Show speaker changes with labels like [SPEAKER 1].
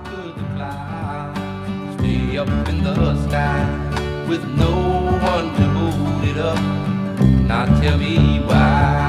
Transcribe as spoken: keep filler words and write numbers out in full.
[SPEAKER 1] could the clouds stay up in the sky with no one to hold it up? Now tell me why.